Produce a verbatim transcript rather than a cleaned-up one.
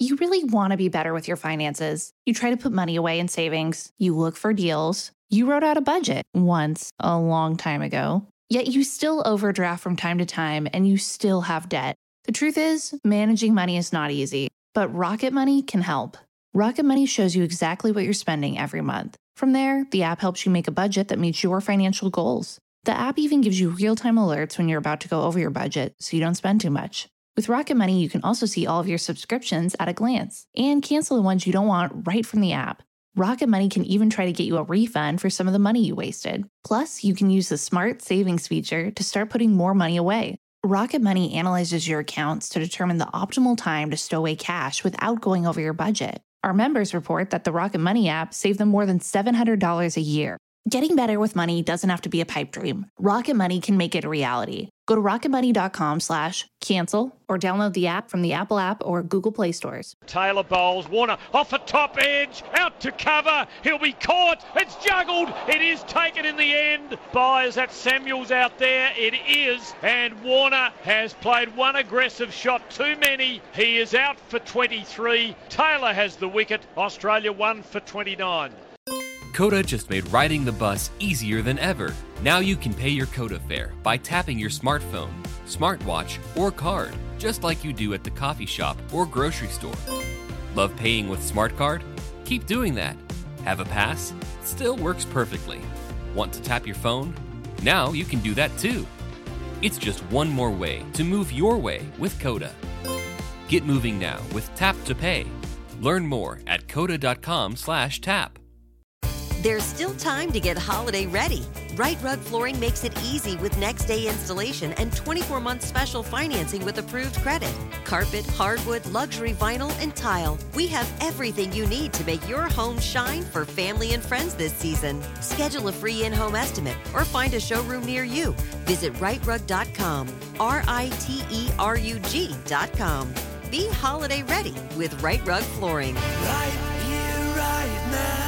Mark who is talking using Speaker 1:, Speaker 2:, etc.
Speaker 1: You really want to be better with your finances. You try to put money away in savings. You look for deals. You wrote out a budget once, a long time ago. Yet you still overdraft from time to time and you still have debt. The truth is, managing money is not easy, but Rocket Money can help. Rocket Money shows you exactly what you're spending every month. From there, the app helps you make a budget that meets your financial goals. The app even gives you real-time alerts when you're about to go over your budget so you don't spend too much. With Rocket Money, you can also see all of your subscriptions at a glance and cancel the ones you don't want right from the app. Rocket Money can even try to get you a refund for some of the money you wasted. Plus, you can use the Smart Savings feature to start putting more money away. Rocket Money analyzes your accounts to determine the optimal time to stow away cash without going over your budget. Our members report that the Rocket Money app saved them more than seven hundred dollars a year. Getting better with money doesn't have to be a pipe dream. Rocket Money can make it a reality. Go to rocketmoney.com slash cancel or download the app from the Apple app or Google Play stores.
Speaker 2: Taylor bowls, Warner off the top edge, out to cover, he'll be caught, it's juggled, it is taken in the end by, is that Samuels out there? It is, and Warner has played one aggressive shot too many, he is out for twenty-three, Taylor has the wicket, Australia one for twenty-nine.
Speaker 3: Coda just made riding the bus easier than ever. Now you can pay your Coda fare by tapping your smartphone, smartwatch, or card, just like you do at the coffee shop or grocery store. Love paying with SmartCard? Keep doing that. Have a pass? Still works perfectly. Want to tap your phone? Now you can do that too. It's just one more way to move your way with Coda. Get moving now with Tap to Pay. Learn more at coda.com slash tap.
Speaker 4: There's still time to get holiday ready. Right Rug Flooring makes it easy with next day installation and twenty-four month special financing with approved credit. Carpet, hardwood, luxury vinyl, and tile. We have everything you need to make your home shine for family and friends this season. Schedule a free in-home estimate or find a showroom near you. Visit right rug dot com, R I T E R U G dot com. Be holiday ready with Right Rug Flooring.
Speaker 5: Right here, right now.